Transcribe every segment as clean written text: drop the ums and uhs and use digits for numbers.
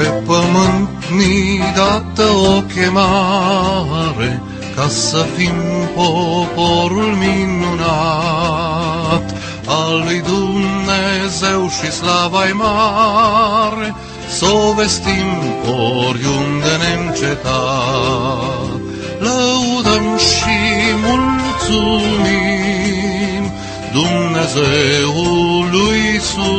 Pe pământ ni dată o chemare, ca să fim poporul minunat al lui Dumnezeu și slava-i mare, s-o vestim oriunde neîncetat. Lăudăm și mulțumim Dumnezeului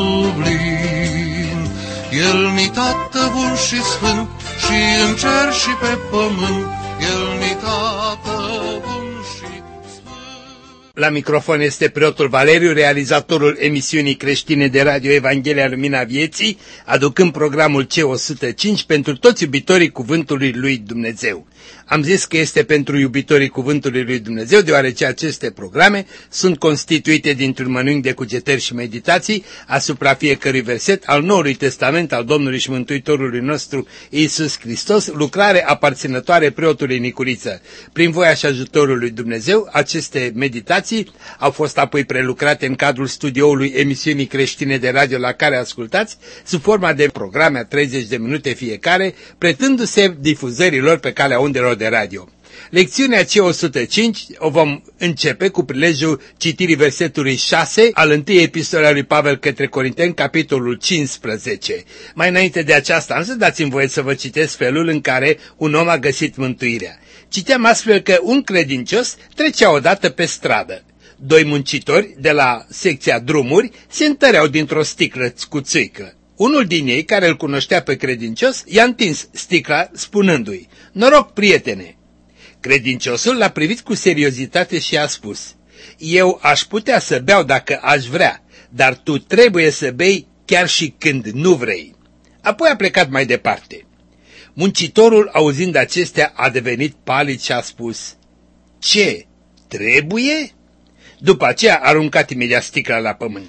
sublim. El-ni Tată bun și sfânt, și în cer și pe pământ, El-ni Tată bun și sfânt. La microfon este preotul Valeriu, realizatorul emisiunii creștine de radio Evanghelia Lumina Vieții, aducând programul C105 pentru toți iubitorii Cuvântului lui Dumnezeu. Am zis că este pentru iubitorii Cuvântului lui Dumnezeu, deoarece aceste programe sunt constituite dintr-un mănânc de cugetări și meditații asupra fiecărui verset al Noului Testament al Domnului și Mântuitorului nostru Iisus Hristos, lucrare aparținătoare preotului Nicuriță. Prin voia și ajutorul lui Dumnezeu, aceste meditații au fost apoi prelucrate în cadrul studioului emisiunii creștine de radio la care ascultați, sub forma de programe a 30 de minute fiecare, pretându-se difuzărilor pe calea undelor de radio. Lecțiunea C105 o vom începe cu prilejul citirii versetului 6 al întâiei epistole a lui Pavel către Corinteni, capitolul 15. Mai înainte de aceasta, însă dați-mi voie să vă citesc felul în care un om a găsit mântuirea. Citeam astfel că un credincios trecea odată pe stradă. Doi muncitori de la secția drumuri se întăreau dintr-o sticlă cu țuică. Unul din ei, care îl cunoștea pe credincios, i-a întins sticla spunându-i: "Noroc, prietene!" Credinciosul l-a privit cu seriozitate și a spus: "Eu aș putea să beau dacă aș vrea, dar tu trebuie să bei chiar și când nu vrei." Apoi a plecat mai departe. Muncitorul, auzind acestea, a devenit palid și a spus: "Ce? Trebuie?" După aceea a aruncat imediat sticla la pământ.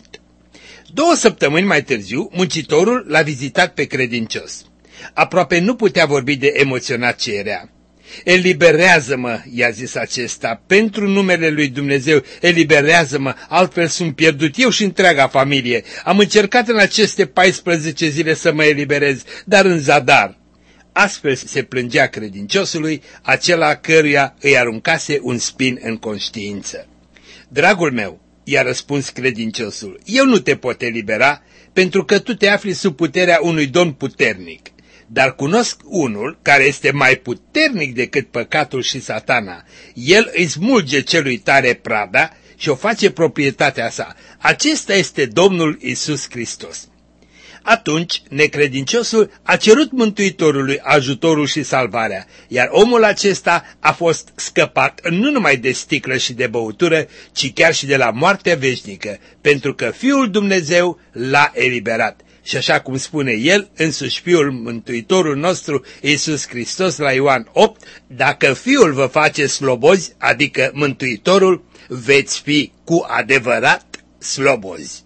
2 săptămâni mai târziu, muncitorul l-a vizitat pe credincios. Aproape nu putea vorbi de emoționat ce era. "Eliberează-mă," i-a zis acesta, "pentru numele lui Dumnezeu, eliberează-mă, altfel sunt pierdut eu și întreaga familie. Am încercat în aceste 14 zile să mă eliberez, dar în zadar." Astfel se plângea credinciosului, acela căruia îi aruncase un spin în conștiință. "Dragul meu," i-a răspuns credinciosul, "eu nu te pot elibera, pentru că tu te afli sub puterea unui domn puternic. Dar cunosc unul care este mai puternic decât păcatul și satana. El îi smulge celui tare prada și o face proprietatea sa. Acesta este Domnul Iisus Hristos." Atunci, necredinciosul a cerut Mântuitorului ajutorul și salvarea, iar omul acesta a fost scăpat nu numai de sticlă și de băutură, ci chiar și de la moartea veșnică, pentru că Fiul Dumnezeu l-a eliberat. Și așa cum spune el, însuși Fiul Mântuitorul nostru, Iisus Hristos, la Ioan 8, "Dacă Fiul vă face slobozi, adică Mântuitorul, veți fi cu adevărat slobozi."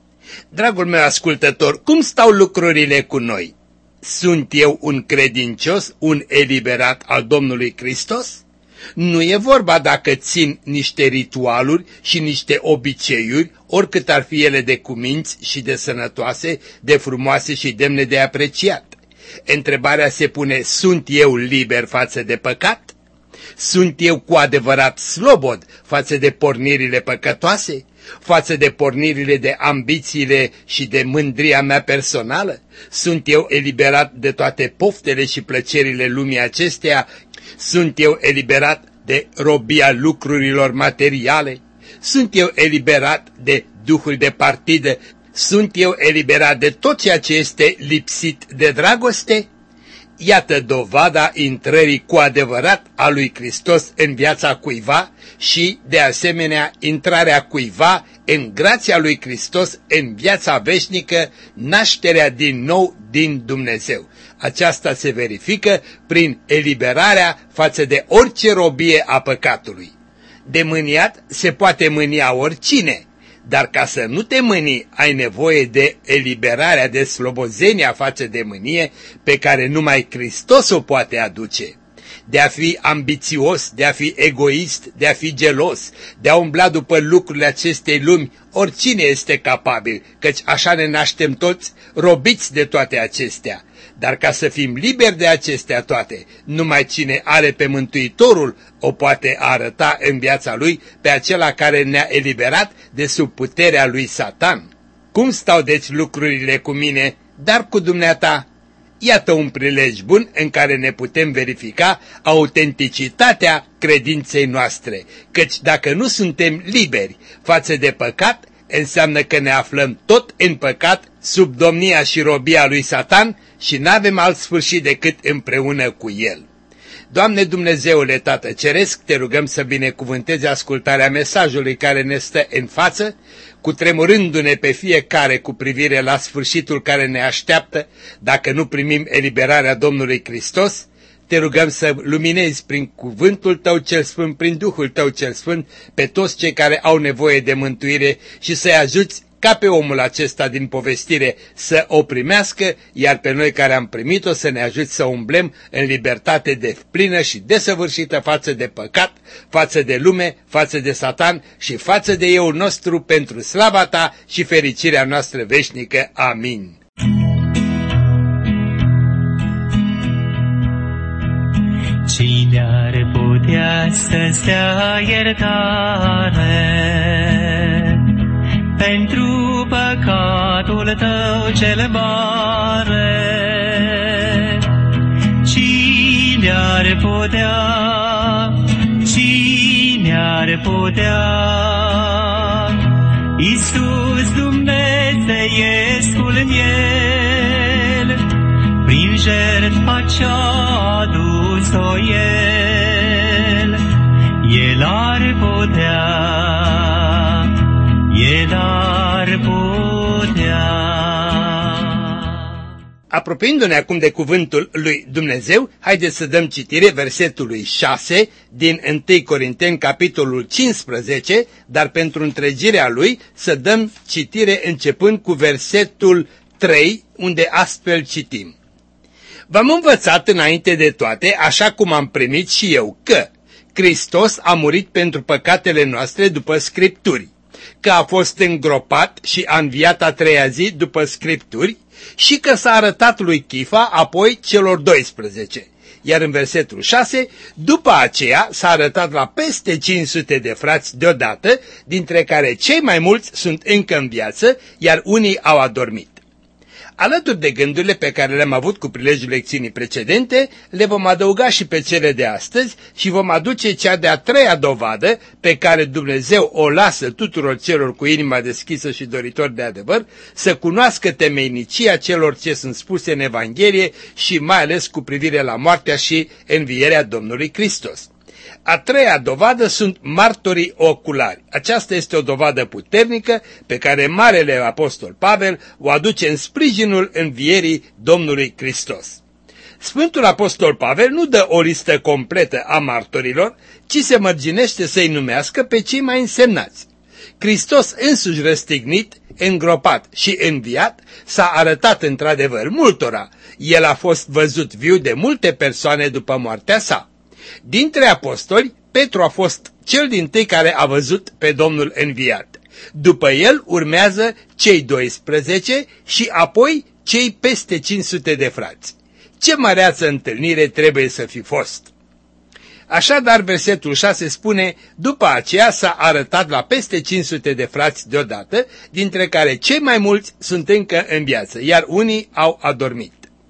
Dragul meu ascultător, cum stau lucrurile cu noi? Sunt eu un credincios, un eliberat al Domnului Hristos? Nu e vorba dacă țin niște ritualuri și niște obiceiuri, oricât ar fi ele de cuminți și de sănătoase, de frumoase și demne de apreciat. Întrebarea se pune: sunt eu liber față de păcat? Sunt eu cu adevărat slobod față de pornirile păcătoase? Față de pornirile de ambițiile și de mândria mea personală? Sunt eu eliberat de toate poftele și plăcerile lumii acesteia? Sunt eu eliberat de robia lucrurilor materiale? Sunt eu eliberat de duhul de partidă? Sunt eu eliberat de tot ceea ce este lipsit de dragoste? Iată dovada intrării cu adevărat a lui Hristos în viața cuiva și, de asemenea, intrarea cuiva în grația lui Hristos în viața veșnică, nașterea din nou din Dumnezeu. Aceasta se verifică prin eliberarea față de orice robie a păcatului. De mâniat se poate mânia oricine, dar ca să nu te mâni, ai nevoie de eliberarea, de slobozenia față de mânie pe care numai Hristos o poate aduce. De a fi ambițios, de a fi egoist, de a fi gelos, de a umbla după lucrurile acestei lumi, oricine este capabil, căci așa ne naștem toți, robiți de toate acestea. Dar ca să fim liberi de acestea toate, numai cine are pe Mântuitorul o poate arăta în viața lui pe acela care ne-a eliberat de sub puterea lui Satan. Cum stau deci lucrurile cu mine, dar cu dumneata? Iată un prilej bun în care ne putem verifica autenticitatea credinței noastre, căci dacă nu suntem liberi față de păcat, înseamnă că ne aflăm tot în păcat, sub domnia și robia lui Satan și n-avem alt sfârșit decât împreună cu el. Doamne Dumnezeule Tată Ceresc, te rugăm să binecuvântezi ascultarea mesajului care ne stă în față, cutremurându-ne pe fiecare cu privire la sfârșitul care ne așteaptă dacă nu primim eliberarea Domnului Hristos. Te rugăm să luminezi prin cuvântul Tău cel Sfânt, prin Duhul Tău cel Sfânt, pe toți cei care au nevoie de mântuire și să-i ajuți ca pe omul acesta din povestire să o primească, iar pe noi care am primit-o să ne ajuți să umblem în libertate deplină și desăvârșită față de păcat, față de lume, față de Satan și față de eu nostru pentru slava Ta și fericirea noastră veșnică. Amin. Cine ar putea să-ți dea iertare pentru păcatul tău cel mare? Cine ar putea, cine ar putea? Iisus Dumnezeiescul miel, prin jertfa ce-a adus-o El, El ar putea, El ar putea. Apropiindu-ne acum de cuvântul lui Dumnezeu, haideți să dăm citire versetului 6 din 1 Corinteni, capitolul 15, dar pentru întregirea lui să dăm citire începând cu versetul 3, unde astfel citim. V-am învățat înainte de toate, așa cum am primit și eu, că Hristos a murit pentru păcatele noastre după Scripturi, că a fost îngropat și a înviat a treia zi după Scripturi și că s-a arătat lui Chifa, apoi celor 12. Iar în versetul 6, după aceea s-a arătat la peste 500 de frați deodată, dintre care cei mai mulți sunt încă în viață, iar unii au adormit. Alături de gândurile pe care le-am avut cu prilejul lecțiunii precedente, le vom adăuga și pe cele de astăzi și vom aduce cea de-a treia dovadă pe care Dumnezeu o lasă tuturor celor cu inima deschisă și doritori de adevăr să cunoască temeinicia celor ce sunt spuse în Evanghelie și mai ales cu privire la moartea și învierea Domnului Hristos. A treia dovadă sunt martorii oculari. Aceasta este o dovadă puternică pe care Marele Apostol Pavel o aduce în sprijinul învierii Domnului Hristos. Sfântul Apostol Pavel nu dă o listă completă a martorilor, ci se mărginește să-i numească pe cei mai însemnați. Hristos însuși răstignit, îngropat și înviat s-a arătat într-adevăr multora. El a fost văzut viu de multe persoane după moartea sa. Dintre apostoli, Petru a fost cel dintâi care a văzut pe Domnul înviat. După el urmează cei 12 și apoi cei peste 500 de frați. Ce măreață întâlnire trebuie să fi fost! Așadar, versetul 6 spune, după aceea s-a arătat la peste 500 de frați deodată, dintre care cei mai mulți sunt încă în viață, iar unii au adormit.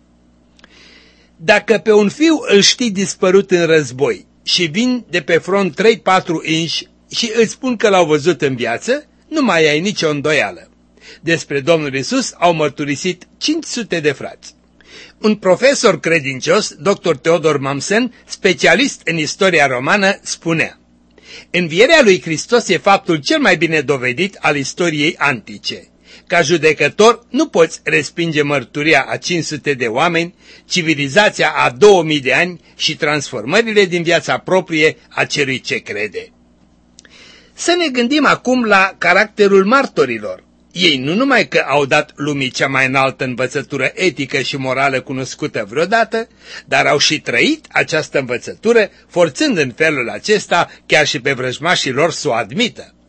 Dacă pe un fiu îl știi dispărut în război și vin de pe front 3-4 inși și îți spun că l-au văzut în viață, nu mai ai nicio îndoială. Despre Domnul Iisus au mărturisit 500 de frați. Un profesor credincios, dr. Teodor Mommsen, specialist în istoria romană, spunea: învierea lui Hristos e faptul cel mai bine dovedit al istoriei antice. Ca judecător nu poți respinge mărturia a 500 de oameni, civilizația a 2000 de ani și transformările din viața proprie a celui ce crede. Să ne gândim acum la caracterul martorilor. Ei nu numai că au dat lumii cea mai înaltă învățătură etică și morală cunoscută vreodată, dar au și trăit această învățătură, forțând în felul acesta chiar și pe vrăjmașii lor să o admită.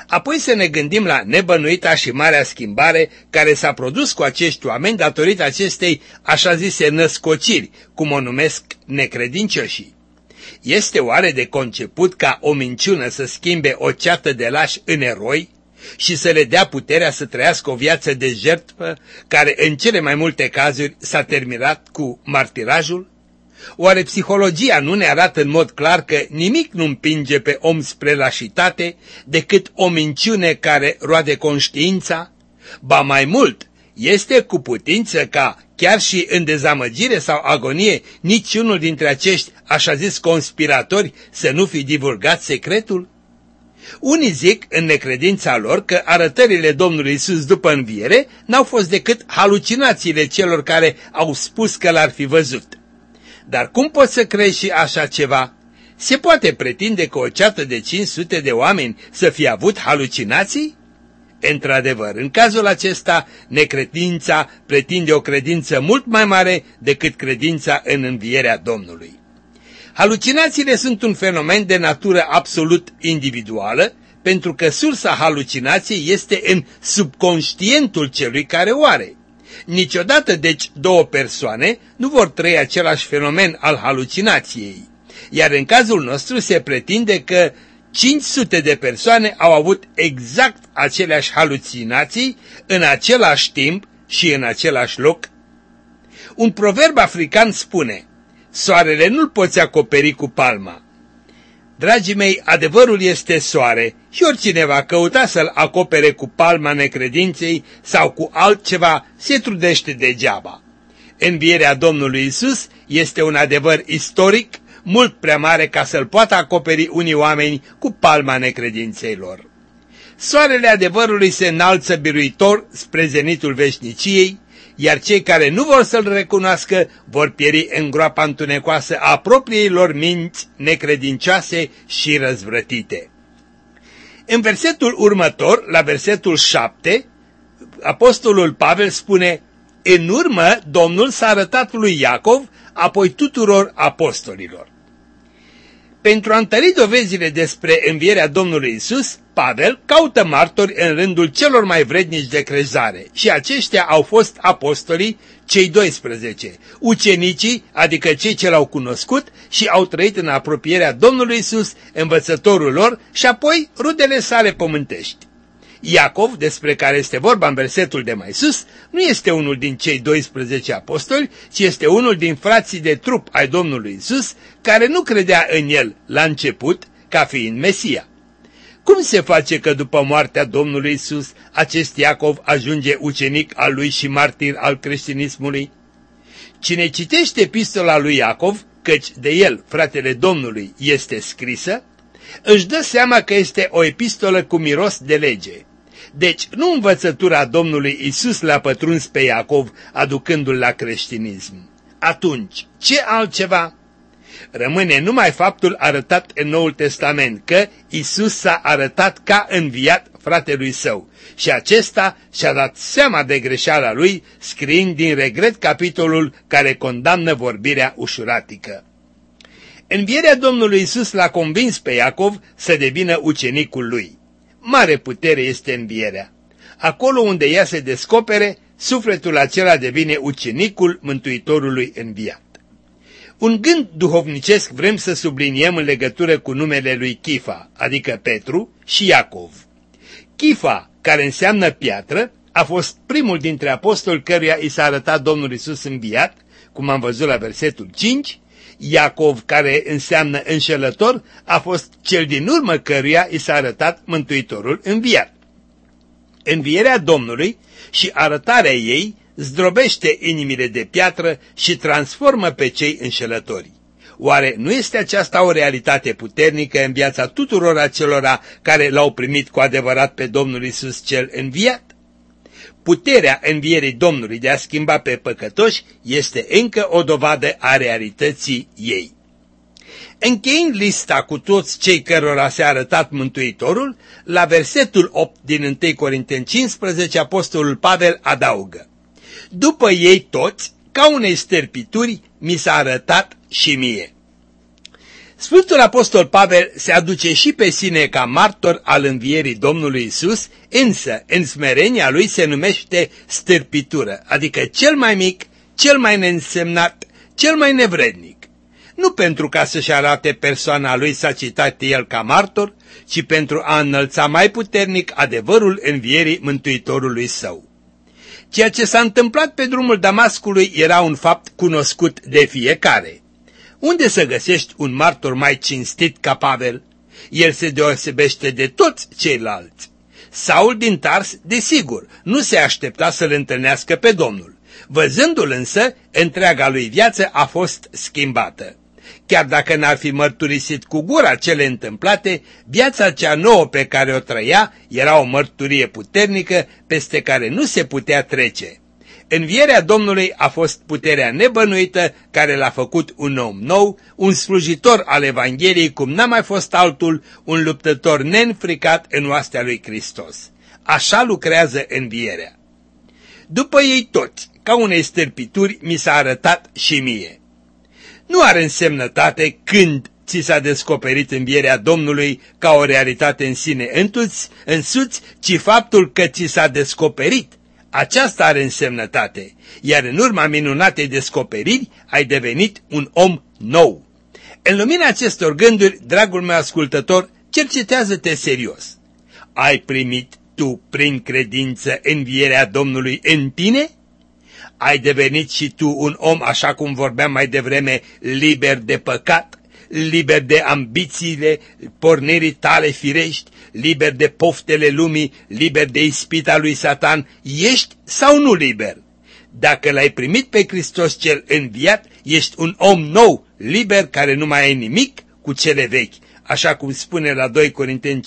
Apoi să ne gândim la nebănuita și marea schimbare care s-a produs cu acești oameni datorită acestei așa zise născociri, cum o numesc necredincioșii. Este oare de conceput ca o minciună să schimbe o ceată de lași în eroi și să le dea puterea să trăiască o viață de jertfă care în cele mai multe cazuri s-a terminat cu martirajul? Oare psihologia nu ne arată în mod clar că nimic nu împinge pe om spre lașitate decât o minciune care roade conștiința? Ba mai mult, este cu putință ca, chiar și în dezamăgire sau agonie, niciunul dintre acești așa zis conspiratori să nu fi divulgat secretul? Unii zic în necredința lor că arătările Domnului Iisus după înviere n-au fost decât halucinațiile celor care au spus că l-ar fi văzut. Dar cum poți să crezi și așa ceva? Se poate pretinde că o ceată de 500 de oameni să fie avut halucinații? Într-adevăr, în cazul acesta, necredința pretinde o credință mult mai mare decât credința în învierea Domnului. Halucinațiile sunt un fenomen de natură absolut individuală, pentru că sursa halucinației este în subconștientul celui care o are. Niciodată, deci, două persoane nu vor trăi același fenomen al halucinației, iar în cazul nostru se pretinde că 500 de persoane au avut exact aceleași halucinații în același timp și în același loc. Un proverb african spune: soarele nu-l poți acoperi cu palma. Dragii mei, adevărul este soare și oricine va căuta să-l acopere cu palma necredinței sau cu altceva se trudește degeaba. Învierea Domnului Iisus este un adevăr istoric mult prea mare ca să-l poată acoperi unii oameni cu palma necredinței lor. Soarele adevărului se înalță biruitor spre zenitul veșniciei, iar cei care nu vor să-l recunoască vor pieri în groapa întunecoasă a propriei lor minți necredincioase și răzvrătite. În versetul următor, la versetul 7, apostolul Pavel spune: în urmă Domnul s-a arătat lui Iacov, apoi tuturor apostolilor. Pentru a întări dovezile despre învierea Domnului Iisus, Pavel caută martori în rândul celor mai vrednici de crezare și aceștia au fost apostolii, cei 12, ucenicii, adică cei ce l-au cunoscut și au trăit în apropierea Domnului Iisus, învățătorul lor, și apoi rudele sale pământești. Iacov, despre care este vorba în versetul de mai sus, nu este unul din cei 12 apostoli, ci este unul din frații de trup ai Domnului Iisus, care nu credea în el la început ca fiind Mesia. Cum se face că după moartea Domnului Iisus, acest Iacov ajunge ucenic al lui și martir al creștinismului? Cine citește epistola lui Iacov, căci de el, fratele Domnului, este scrisă, își dă seama că este o epistolă cu miros de lege. Deci nu învățătura Domnului Iisus l-a pătruns pe Iacov, aducându-l la creștinism. Atunci, ce altceva? Rămâne numai faptul arătat în Noul Testament, că Iisus s-a arătat ca înviat fratelui său și acesta și-a dat seama de greșeala lui, scriind din regret capitolul care condamnă vorbirea ușuratică. Învierea Domnului Iisus l-a convins pe Iacov să devină ucenicul lui. Mare putere este învierea. Acolo unde ea se descopere, sufletul acela devine ucenicul Mântuitorului înviat. Un gând duhovnicesc vrem să subliniem în legătură cu numele lui Chifa, adică Petru, și Iacov. Chifa, care înseamnă piatră, a fost primul dintre apostoli căruia i s-a arătat Domnul Iisus înviat, cum am văzut la versetul 5, Iacov, care înseamnă înșelător, a fost cel din urmă căruia i s-a arătat Mântuitorul înviat. Învierea Domnului și arătarea ei zdrobește inimile de piatră și transformă pe cei înșelători. Oare nu este aceasta o realitate puternică în viața tuturor acelora care l-au primit cu adevărat pe Domnul Iisus cel înviat? Puterea învierii Domnului de a schimba pe păcătoși este încă o dovadă a realității ei. Încheind lista cu toți cei cărora s-a arătat Mântuitorul, la versetul 8 din 1 Corinteni 15, apostolul Pavel adaugă: după ei toți, ca unei sterpituri, mi s-a arătat și mie. Sfântul Apostol Pavel se aduce și pe sine ca martor al învierii Domnului Isus, însă în smerenia lui se numește stârpitură, adică cel mai mic, cel mai neînsemnat, cel mai nevrednic. Nu pentru ca să-și arate persoana lui s-a citat el ca martor, ci pentru a înălța mai puternic adevărul învierii Mântuitorului său. Ceea ce s-a întâmplat pe drumul Damascului era un fapt cunoscut de fiecare. Unde să găsești un martor mai cinstit ca Pavel? El se deosebește de toți ceilalți. Saul din Tars, desigur, nu se aștepta să-l întâlnească pe Domnul. Văzându-l însă, întreaga lui viață a fost schimbată. Chiar dacă n-ar fi mărturisit cu gura cele întâmplate, viața cea nouă pe care o trăia era o mărturie puternică peste care nu se putea trece. Învierea Domnului a fost puterea nebănuită care l-a făcut un om nou, un slujitor al Evangheliei cum n-a mai fost altul, un luptător neînfricat în oastea lui Hristos. Așa lucrează învierea. După ei toți, ca unei stârpituri, mi s-a arătat și mie. Nu are însemnătate când ți s-a descoperit învierea Domnului ca o realitate în sine însuți, ci faptul că ți s-a descoperit. Aceasta are însemnătate, iar în urma minunatei descoperiri ai devenit un om nou. În lumina acestor gânduri, dragul meu ascultător, cercetează-te serios. Ai primit tu prin credință învierea Domnului în tine? Ai devenit și tu un om, așa cum vorbeam mai devreme, liber de păcat, liber de ambițiile, pornirii tale firești, liber de poftele lumii, liber de ispita lui Satan, ești sau nu liber? Dacă l-ai primit pe Hristos cel înviat, ești un om nou, liber, care nu mai ai nimic cu cele vechi. Așa cum spune la 2 Corinteni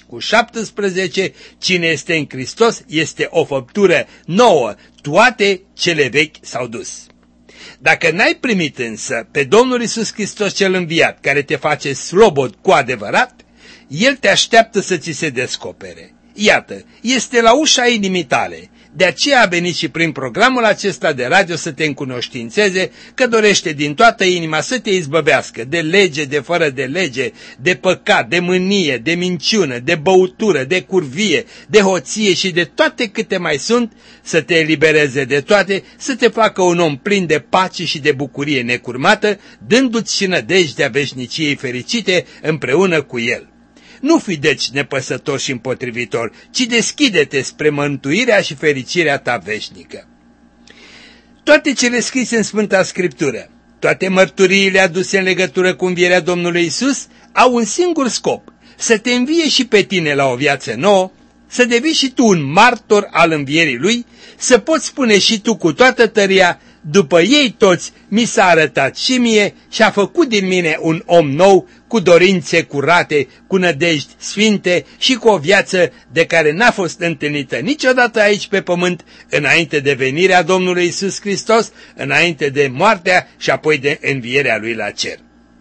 5:17, cine este în Hristos este o făptură nouă, toate cele vechi s-au dus. Dacă n-ai primit însă pe Domnul Iisus Hristos cel înviat, care te face slobod cu adevărat, El te așteaptă să ți se descopere. Iată, este la ușa inimii tale. De aceea a venit și prin programul acesta de radio să te încunoștințeze că dorește din toată inima să te izbăvească de lege, de fără de lege, de păcat, de mânie, de minciună, de băutură, de curvie, de hoție și de toate câte mai sunt, să te elibereze de toate, să te facă un om plin de pace și de bucurie necurmată, dându-ți și nădejdea veșniciei fericite împreună cu El. Nu fi deci nepăsător și împotrivitor, ci deschide-te spre mântuirea și fericirea ta veșnică. Toate cele scrise în Sfânta Scriptură, toate mărturiile aduse în legătură cu învierea Domnului Isus, au un singur scop, să te învie și pe tine la o viață nouă, să devii și tu un martor al învierii Lui, să poți spune și tu cu toată tăria, după ei toți mi s-a arătat și mie și a făcut din mine un om nou, cu dorințe curate, cu nădejdi sfinte și cu o viață de care n-a fost întâlnită niciodată aici pe pământ, înainte de venirea Domnului Iisus Hristos, înainte de moartea și apoi de învierea Lui la cer.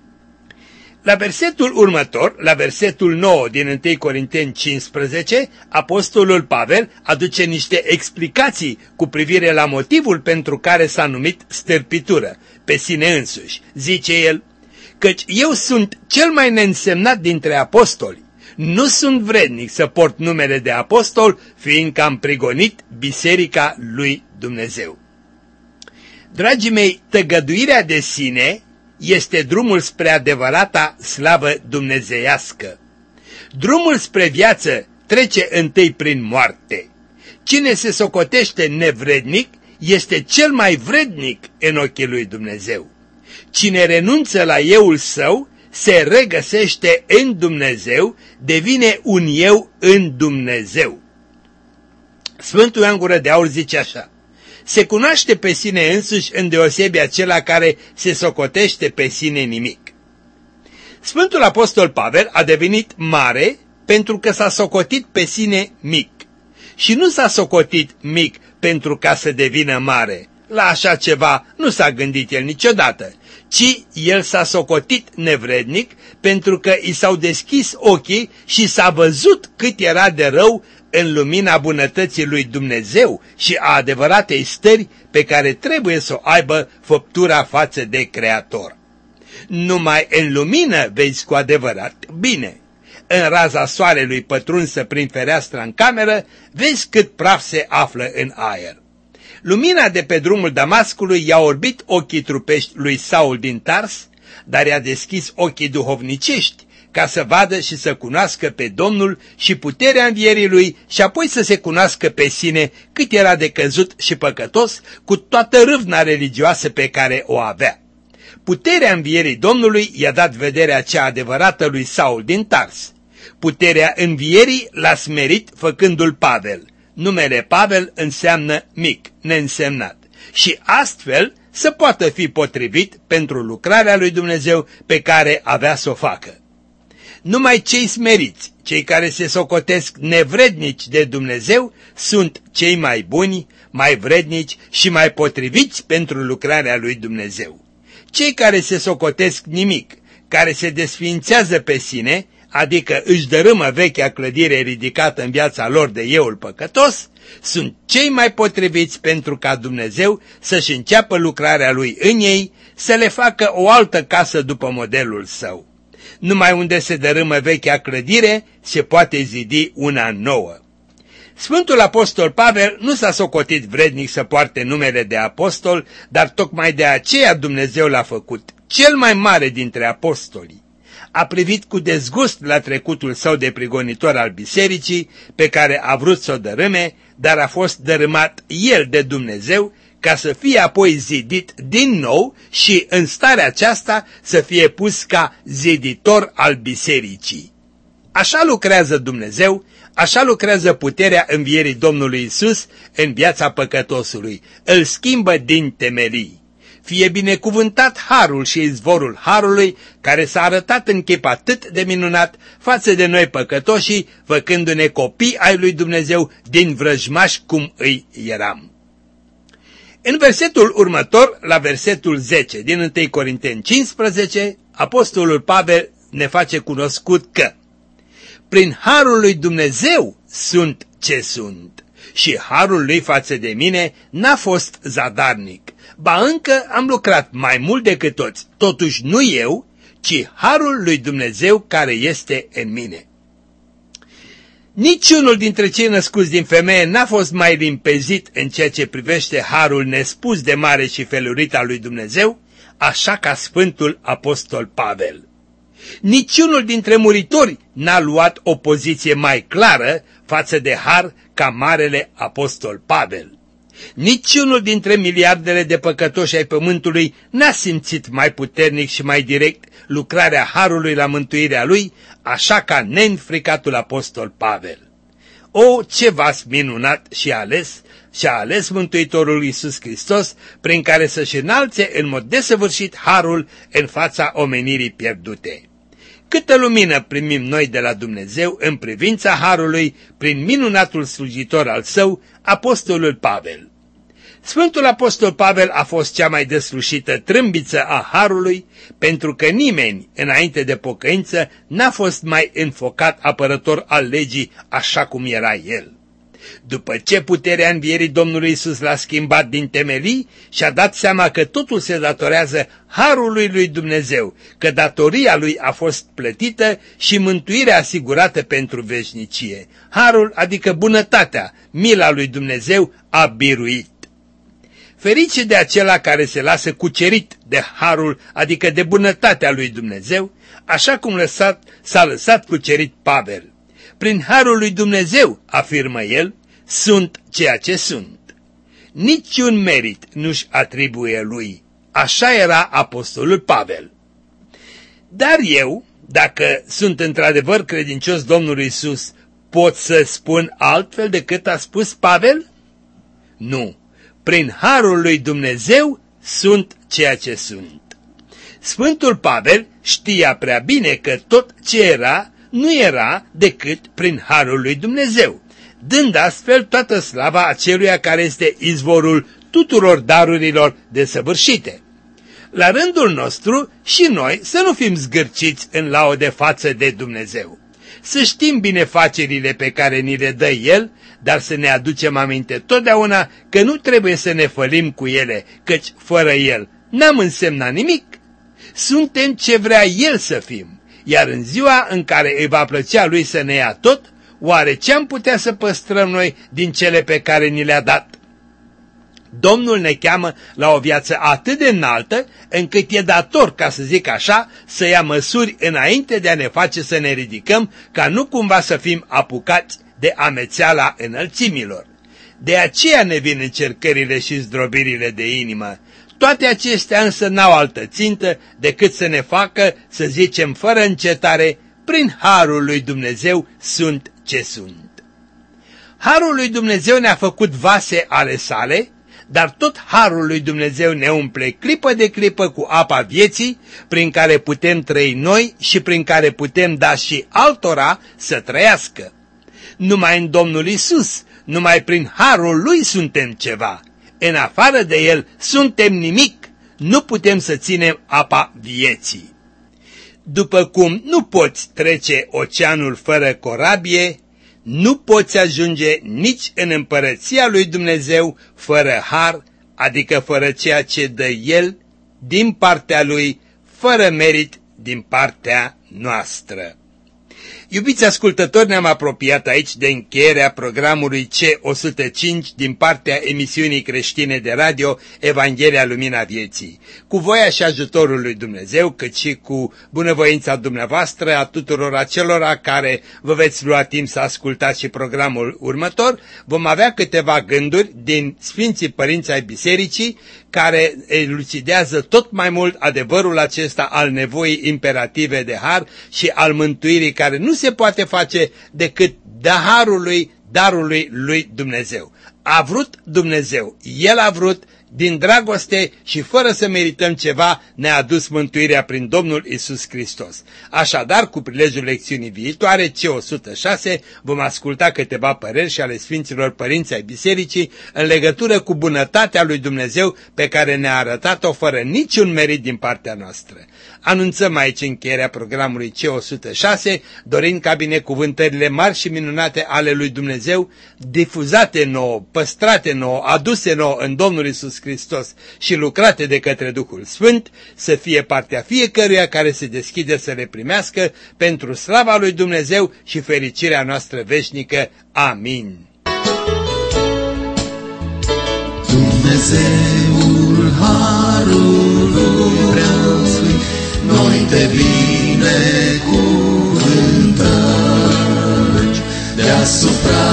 La versetul următor, la versetul 9 din 1 Corinteni 15, apostolul Pavel aduce niște explicații cu privire la motivul pentru care s-a numit stârpitură, pe sine însuși. Zice el, căci eu sunt cel mai neînsemnat dintre apostoli, nu sunt vrednic să port numele de apostol, fiindcă am prigonit biserica lui Dumnezeu. Dragii mei, tăgăduirea de sine este drumul spre adevărata slavă dumnezeiască. Drumul spre viață trece întâi prin moarte. Cine se socotește nevrednic este cel mai vrednic în ochii lui Dumnezeu. Cine renunță la euul său se regăsește în Dumnezeu, devine un eu în Dumnezeu. Sfântul Ioan Gură de Aur zice așa, se cunoaște pe sine însuși îndeosebi acela care se socotește pe sine nimic. Sfântul Apostol Pavel a devenit mare pentru că s-a socotit pe sine mic. Și nu s-a socotit mic pentru ca să devină mare. La așa ceva nu s-a gândit el niciodată, ci el s-a socotit nevrednic pentru că i s-au deschis ochii și s-a văzut cât era de rău în lumina bunătății lui Dumnezeu și a adevăratei stări pe care trebuie să o aibă făptura față de Creator. Numai în lumină vezi cu adevărat bine. În raza soarelui pătrunsă prin fereastra în cameră, vezi cât praf se află în aer. Lumina de pe drumul Damascului i-a orbit ochii trupești lui Saul din Tars, dar i-a deschis ochii duhovnicești, ca să vadă și să cunoască pe Domnul și puterea învierii lui și apoi să se cunoască pe sine cât era de căzut și păcătos cu toată râvna religioasă pe care o avea. Puterea învierii Domnului i-a dat vederea cea adevărată lui Saul din Tars. Puterea învierii l-a smerit făcându-l Pavel. Numele Pavel înseamnă mic, neînsemnat. Și astfel să poată fi potrivit pentru lucrarea lui Dumnezeu pe care avea să o facă. Numai cei smeriți, cei care se socotesc nevrednici de Dumnezeu, sunt cei mai buni, mai vrednici și mai potriviți pentru lucrarea lui Dumnezeu. Cei care se socotesc nimic, care se desființează pe sine, adică își dărâmă vechea clădire ridicată în viața lor de euul păcătos, sunt cei mai potriviți pentru ca Dumnezeu să-și înceapă lucrarea lui în ei, să le facă o altă casă după modelul său. Numai unde se dărâmă vechea clădire, se poate zidi una nouă. Sfântul apostol Pavel nu s-a socotit vrednic să poarte numele de apostol, dar tocmai de aceea Dumnezeu l-a făcut cel mai mare dintre apostoli. A privit cu dezgust la trecutul său de prigonitor al bisericii, pe care a vrut să o dărâme, dar a fost dărâmat el de Dumnezeu, ca să fie apoi zidit din nou și în starea aceasta să fie pus ca ziditor al bisericii. Așa lucrează Dumnezeu, așa lucrează puterea învierii Domnului Isus în viața păcătosului, îl schimbă din temelii. Fie binecuvântat harul și izvorul harului, care s-a arătat în chip atât de minunat față de noi păcătoșii, făcându-ne copii ai lui Dumnezeu din vrăjmași cum îi eram. În versetul următor, la versetul 10 din 1 Corinteni 15, apostolul Pavel ne face cunoscut că prin harul lui Dumnezeu sunt ce sunt și harul lui față de mine n-a fost zadarnic. Ba încă am lucrat mai mult decât toți, totuși nu eu, ci harul lui Dumnezeu care este în mine. Niciunul dintre cei născuți din femeie n-a fost mai limpezit în ceea ce privește harul nespus de mare și felurit al lui Dumnezeu, așa ca Sfântul Apostol Pavel. Niciunul dintre muritori n-a luat o poziție mai clară față de har ca marele Apostol Pavel. Niciunul dintre miliardele de păcătoși ai pământului n-a simțit mai puternic și mai direct lucrarea harului la mântuirea lui, așa ca neînfricatul apostol Pavel. O, ce vas minunat și-a ales Mântuitorul Iisus Hristos, prin care să-și înalțe în mod desăvârșit harul în fața omenirii pierdute. Câtă lumină primim noi de la Dumnezeu în privința harului prin minunatul slujitor al său, apostolul Pavel. Sfântul apostol Pavel a fost cea mai deslușită trâmbiță a harului, pentru că nimeni, înainte de pocăință, n-a fost mai înfocat apărător al legii așa cum era el. După ce puterea învierii Domnului Iisus l-a schimbat din temelii și-a dat seama că totul se datorează harului lui Dumnezeu, că datoria lui a fost plătită și mântuirea asigurată pentru veșnicie. Harul, adică bunătatea, mila lui Dumnezeu, a biruit. Ferice de acela care se lasă cucerit de harul, adică de bunătatea lui Dumnezeu, așa cum s-a lăsat cucerit Pavel. Prin harul lui Dumnezeu, afirmă el, sunt ceea ce sunt. Niciun merit nu-și atribuie lui. Așa era apostolul Pavel. Dar eu, dacă sunt într-adevăr credincios Domnului Iisus, pot să spun altfel decât a spus Pavel? Nu. Prin harul lui Dumnezeu sunt ceea ce sunt. Sfântul Pavel știa prea bine că tot ce era, nu era decât prin harul lui Dumnezeu, dând astfel toată slava aceluia care este izvorul tuturor darurilor desăvârșite. La rândul nostru și noi să nu fim zgârciți în laude față de Dumnezeu. Să știm binefacerile pe care ni le dă El, dar să ne aducem aminte totdeauna că nu trebuie să ne fălim cu ele, căci fără El n-am însemnat nimic. Suntem ce vrea El să fim, iar în ziua în care îi va plăcea Lui să ne ia tot, oare ce am putea să păstrăm noi din cele pe care ni le-a dat? Domnul ne cheamă la o viață atât de înaltă, încât e dator, ca să zic așa, să ia măsuri înainte de a ne face să ne ridicăm, ca nu cumva să fim apucați de amețeala înălțimilor. De aceea ne vin încercările și zdrobirile de inimă. Toate acestea însă n-au altă țintă decât să ne facă să zicem fără încetare, prin harul lui Dumnezeu sunt ce sunt. Harul lui Dumnezeu ne-a făcut vase ale sale, dar tot harul lui Dumnezeu ne umple clipă de clipă cu apa vieții, prin care putem trăi noi și prin care putem da și altora să trăiască. Numai în Domnul Iisus, numai prin harul Lui suntem ceva. În afară de El suntem nimic, nu putem să ținem apa vieții. După cum nu poți trece oceanul fără corabie, nu poți ajunge nici în împărăția lui Dumnezeu fără har, adică fără ceea ce dă El din partea Lui, fără merit din partea noastră. Iubiți ascultători, ne-am apropiat aici de încheierea programului C105 din partea emisiunii creștine de radio Evanghelia Lumina Vieții. Cu voia și ajutorul lui Dumnezeu, cât și cu bunăvoința dumneavoastră, a tuturor acelora care vă veți lua timp să ascultați și programul următor, vom avea câteva gânduri din Sfinții Părinți ai Bisericii, care elucidează tot mai mult adevărul acesta al nevoii imperative de har și al mântuirii, care nu se poate face decât de harul darului lui Dumnezeu. A vrut Dumnezeu, El a vrut, din dragoste și fără să merităm ceva, ne-a adus mântuirea prin Domnul Isus Hristos. Așadar, cu prilejul lecțiunii viitoare, C106, vom asculta câteva păreri și ale Sfinților Părinți ai Bisericii în legătură cu bunătatea lui Dumnezeu pe care ne-a arătat-o fără niciun merit din partea noastră. Anunțăm aici încheierea programului C106, dorind ca binecuvântările mari și minunate ale lui Dumnezeu, difuzate nouă, păstrate nouă, aduse nouă în Domnul Isus Hristos și lucrate de către Duhul Sfânt, să fie partea fiecăruia care se deschide să le primească pentru slava lui Dumnezeu și fericirea noastră veșnică. Amin. Dumnezeul harului preasfânt, noi te binecuvântăm deasupra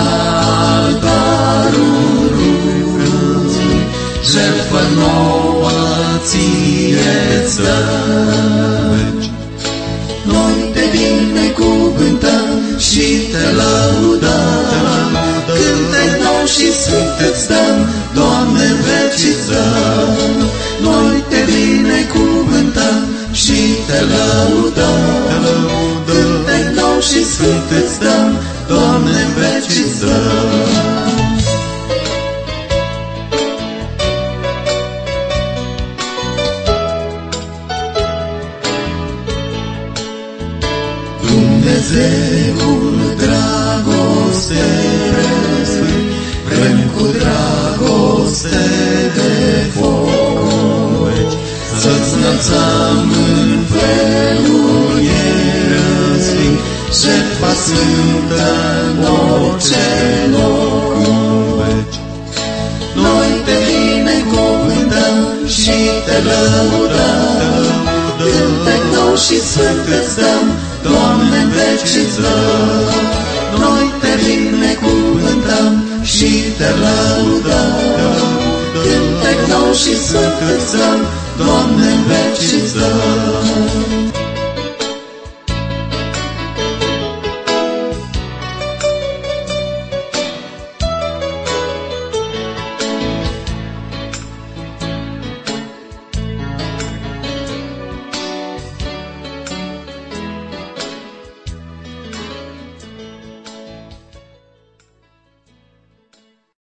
altarului preasfânt, jertfă nouă ție-ți dăm. Noi te binecuvântăm și te lăudăm, cântec nou și sfânt îți dăm, Doamne, în veci îți dăm. Noi te binecuvântăm și te lăudăm, cântec nou și sfânt îți dăm, Doamne, în veci îți dăm. Dumnezeul dragoste preasfânt, vrem cu dragoste de foci să-ți înălțăm în felul ierăsfânt, jertfa sfântă în orice loc. Noi te binecuvântăm și te lăudăm, cântec nou și sfânt îți dăm, Doamne, în veci îți dăm. Noi te binecuvântăm și te lăudăm, cântec nou și sfânt îți dăm, Doamne, în veci